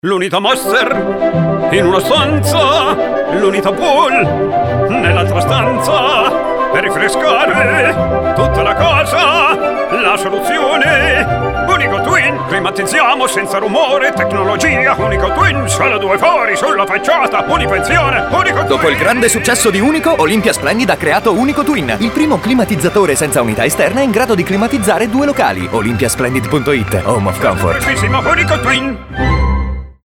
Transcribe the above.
L'Unità Master in una stanza, l'Unità Pool nell'altra stanza, per rinfrescare tutta la casa. La soluzione Unico Twin, climatizziamo senza rumore, tecnologia Unico Twin, sala due fori sulla facciata, unipensione Unico Twin. Dopo il grande successo di Unico, Olympia Splendid ha creato Unico Twin, il primo climatizzatore senza unità esterna in grado di climatizzare 2 locali. Olympiasplendid.it, Home of Comfort. Unico Twin.